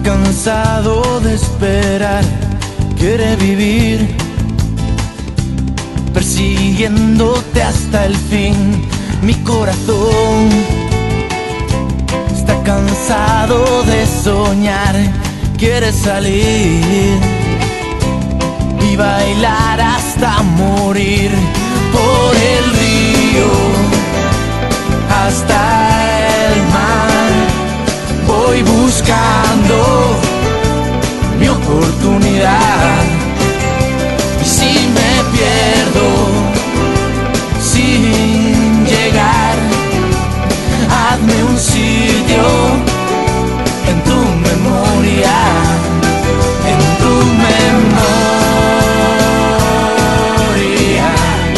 cansado de esperar, quiere vivir persiguiéndote hasta el fin. Mi corazón está cansado de soñar, quiere salir y bailar hasta morir. Por el río hasta el mar voy buscando mi oportunidad. Y si me pierdo sin llegar, hazme un sitio en tu memoria, en tu memoria,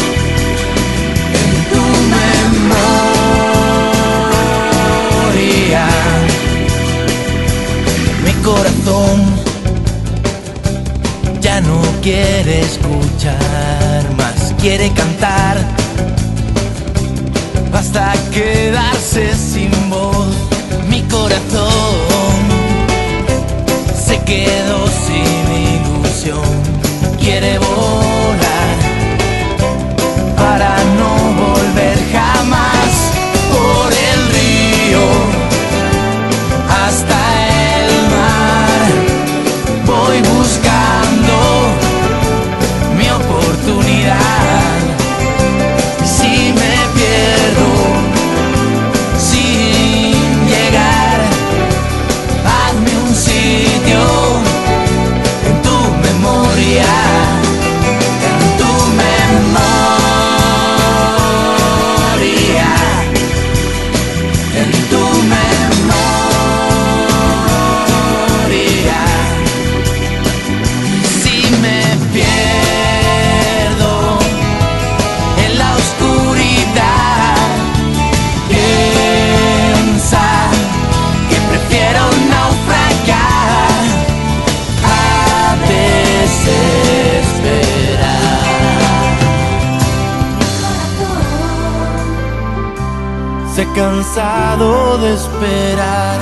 en tu memoria. Mi corazón ya no quiere escuchar más, quiere cantar hasta quedarse sin voz. Mi corazón se quedó sin ilusión, quiere volar para no volver jamás. Por el río hasta el mar voy buscando mi oportunidad. Si me pierdo sin llegar, hazme un sitio en tu memoria, en tu memoria, en tu memoria. Si me pierdo en la oscuridad, piensa que prefiero naufragar a desesperar. Se ha cansado de esperar,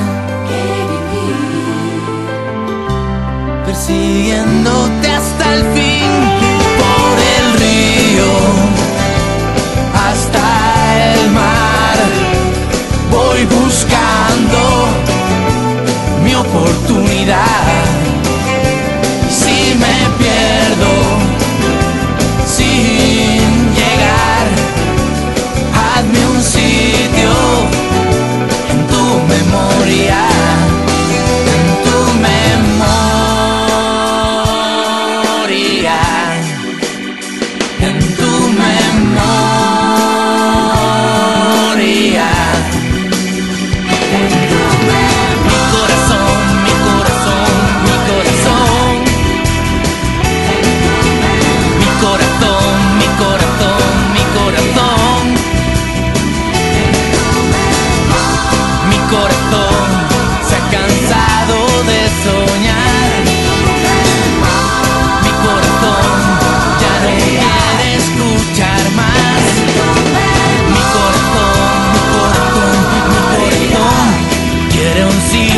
persiguiéndote hasta el fin. Por el río hasta el mar voy buscando mi oportunidad. Si me pierdo sin llegar, hazme un sitio en tu memoria, en tu memoria, en tu memoria. Mi corazón, mi corazón, mi corazón, mi corazón, mi corazón, mi corazón, mi corazón se ha cansado de soñar. Mi corazón ya no quiere escuchar más. Mi corazón, mi corazón, mi corazón quiere un sí.